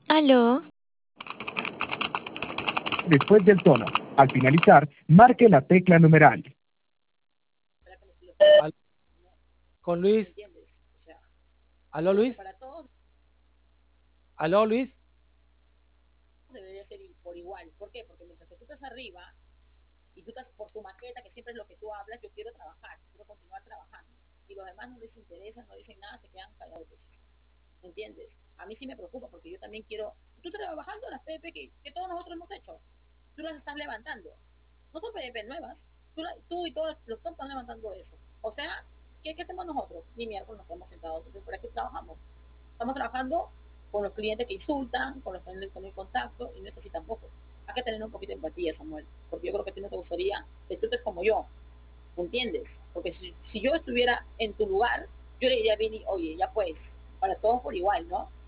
Aló, Después del tono. Al finalizar, marque la tecla numeral. Al- con Luis. ¿Aló, Luis? ¿Aló, Luis? Debería ser por igual. ¿Por qué? Porque mientras que tú estás arriba y tú estás por tu maqueta, que siempre es lo que tú hablas, yo quiero trabajar, quiero continuar trabajando. Y los demás no les interesa, no dicen nada, se quedan callados. ¿Me entiendes? A mí sí me preocupa porque yo también quiero. Tú estás trabajando las PDP que todos nosotros hemos hecho. Tú las estás levantando. No son PDP nuevas. Tú y todos los top están levantando eso. O sea, ¿qué hacemos nosotros? Ni miércoles nos hemos sentado. Entonces, ¿por qué trabajamos? Estamos trabajando con los clientes que insultan, con los que no tienen contacto, y no es así tampoco. Hay que tener un poquito de empatía, Samuel, porque yo creo que a ti no te gustaría que tú estés como yo, ¿me entiendes? Porque si yo estuviera en tu lugar, yo le diría a Vini, oye, ya pues, para todos por igual, ¿no?